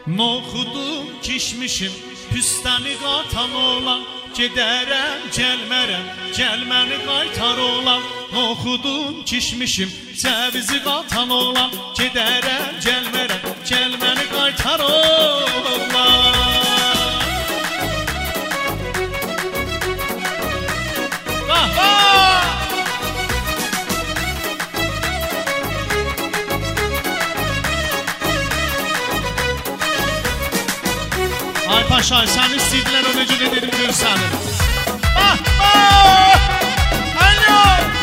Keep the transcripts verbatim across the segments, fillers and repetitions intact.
Noxudum kişmişim, püstəni qatan olan, gedərəm, gəlmərəm, gəlməni qaytar olan. Noxudum kişmişim, səvizi qatan olan, gedərəm, gəlmərəm, gəlməni qaytar olan. Ay paşay, sen istediler o necə dedim görsenin. Ah, ah, alo.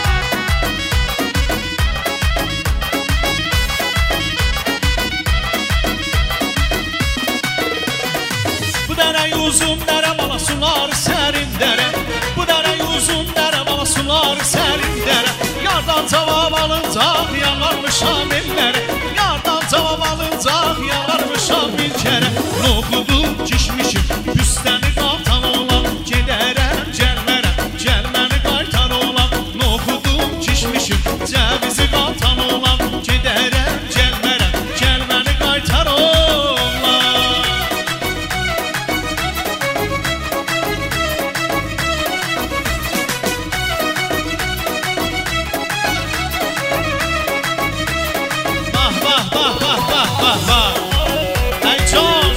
Bu dərə uzun dərə bala sular sərin dərə. Bu dərə uzun dərə bala sular sərin dərə. Yardan cavab alıncaq yanarmışam ellərə. Yardan cavab alıncaq yanarmışam bir kərə. Noxudum kişmişim, püstəni qatan olan, gedərəm, gəlmərəm, gəlməni qaytar olan. Noxudum kişmişim, cəvizi qatan olan, gedərəm, gəlmərəm, gəlməni qaytar olan. Bah, bah, bah, bah, bah, bah, bah. Ey can!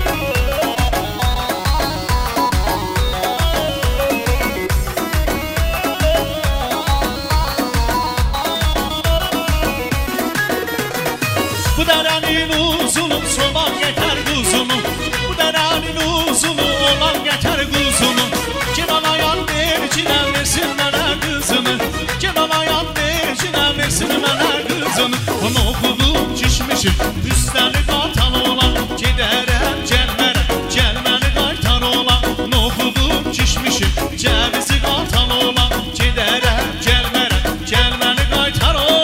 Bu dərənin uzunu, soğan gətər quzunu. Bu dərənin uzunu, olan gətər quzunu. Kenan ayan vercinə versin mənə qızını. Kenan ayan vercinə versin mənə qızını. Noxudum kişmişim, üstəni qatan olan, gedərəm, gəlmərəm, gəlməni qaytar olan. Noxudum kişmişim, cəvizi qatan olan, gedərəm, gəlmərəm, gəlməni qaytar olan.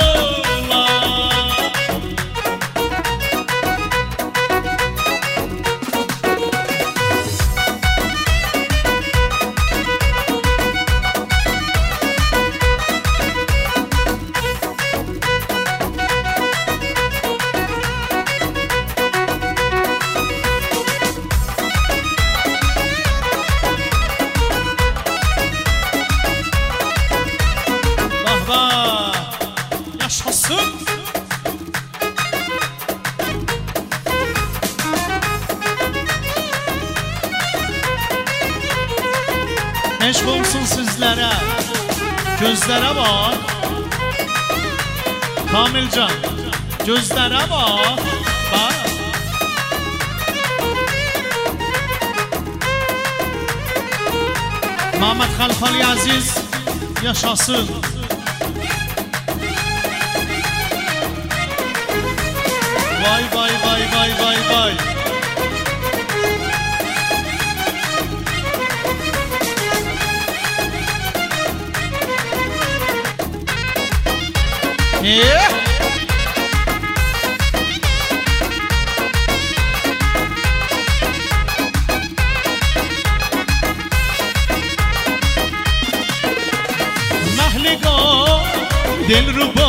Yaşasın. Eşq olsun sizlərə, gözlərə bax. Kamilcan, gözlərə bax. Bax. Mehmet Xəlfali Əziz, yaşasın. Vay vay vay vay vay vay. Yeah. Mahliga dilruba,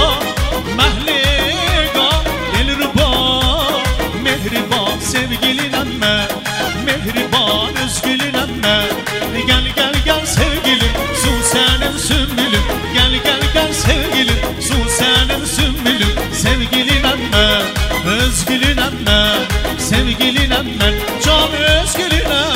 mahliga dilruba, mehriban sevgilin emme, mehriban özgülün emme. Gel gel gel sevgilim, su senin sümbülüm. Gel gel gel sevgilim, su senin sümbülüm. Sevgilin emme, özgülün emme, sevgilin emme, can özgülün emme.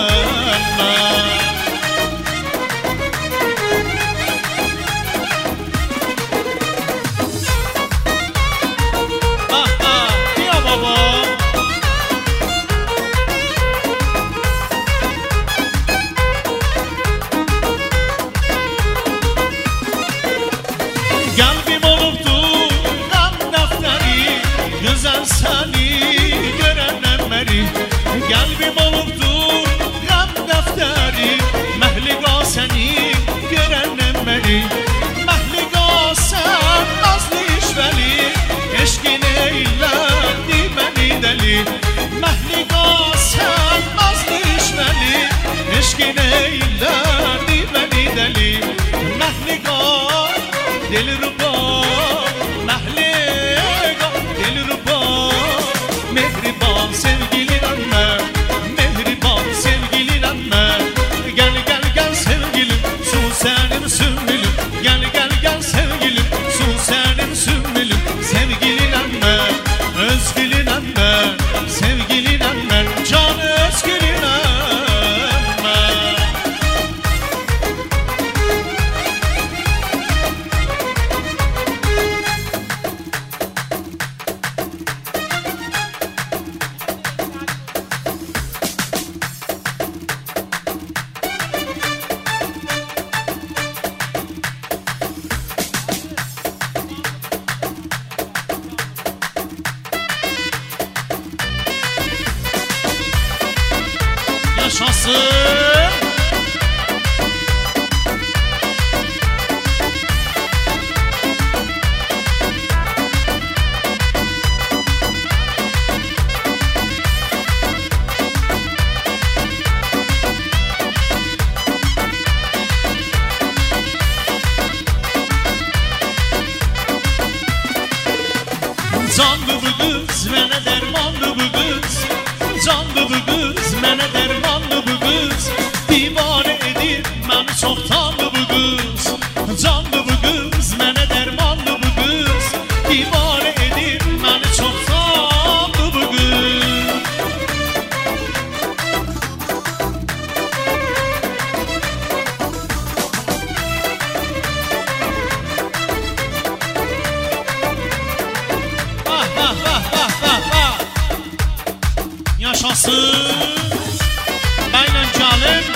Kalbim olubdu qan dəftəri, gözəl səni görənəm məni. Kalbim olubdu qan dəftəri, məhliqa səni görənəm məni. Məhliqa sən nazlı işvəli, eşqin eylədi məni dəli. Məhliqa sən nazlı işvəli, eşqin eylədi məni dəli. Məhliqa dilruba, mahliga dilruba, mehriban sevgili. özgülünəm mən, sevgilinəm mən, can özgülünəm mən. Yaşasın candı bu kız, mənə dərmandı bu kız. Candı bu kız, mənə dərmandı bu kız. Divanə edir məni çoxdandı bu kız. Candı bu kız, mənə dərmandı bu kız. Divanə edir məni çoxdandı bu kız. Ah ah ah ah ah ah. Yaşasın Bəylə gəlin.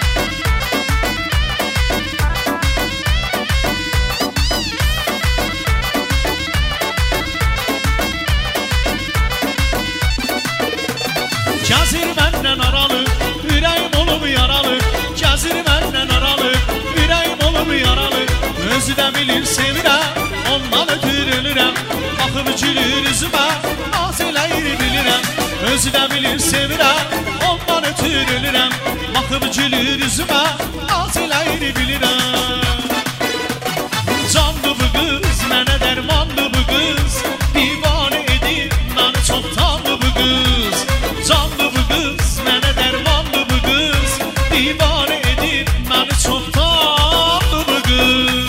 Gəzir məndən aralı, ürəyim olub yaralı. Gəzir məndən aralı, ürəyim olub yaralı. Özü də bilir sevirəm, ondan ötür ölürəm. Baxıb gülür üzümə, naz eləyir bilirəm. Özü də bilir sevirəm, ondan ötür ölürəm. Baxıb gülür üzümə, naz eləyir bilirəm. Candı bu qız, mənə dərmandı bu qız. Divanə edir məni çoxdandı bu qız. Candı bu qız, mənə dərmandı bu qız. Divanə edir məni çoxdandı bu qız.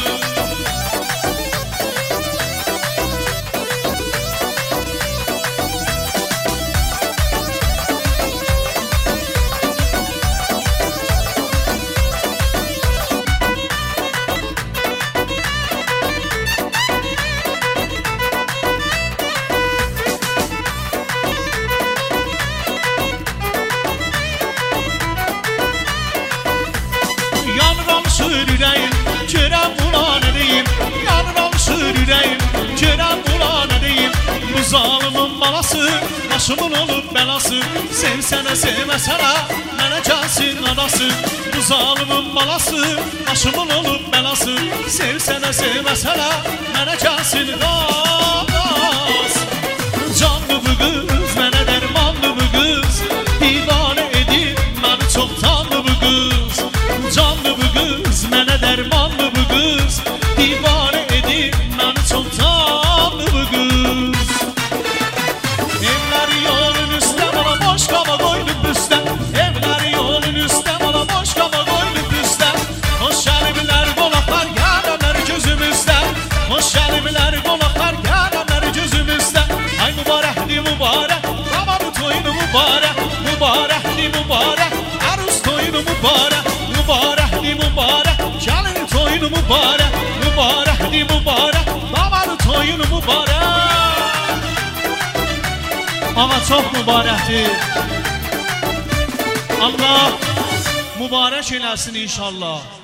Ürəyim, görəm buna nə deyim. Yanıramışır ürəyim, görəm buna nə deyim. Bu zalımın balası, başımın olub bəlası. Sevsənə, sevməsənə, mənə gəlsin adası. Bu zalımın balası, başımın olub bəlası. Sevsənə, sevməsənə, mənə gəlsin adası. Canlı bu qız, mənə dərmanlı bu qız. Divanə edib məni çoxdanlı bu qız. Canlı bu qız, mənə dərmanlı bu qız. Divanə edib məni çoxdanlı bu qız. Evləri yolun üstə, bana boş qaba qoyulub üstə. Evləri yolun üstə, bana boş qaba qoyulub üstə. Hoş gəliblər qonaqlar, gələnlər gözümüzdə. Hoş gəliblər qonaqlar, gələnlər gözümüzdə. Ay mübarəkli mübarək, babanın toyunu mübarək. Mübarəkli mübarək, əruz toyunu mübarək. Mübarəkli mübarək, gəlin toyunu mübarək. Mübarəkli mübarək, babanın toyunu mübarək. Ağa çox mübarəkdir. Allah mübarək eləsin inşallah.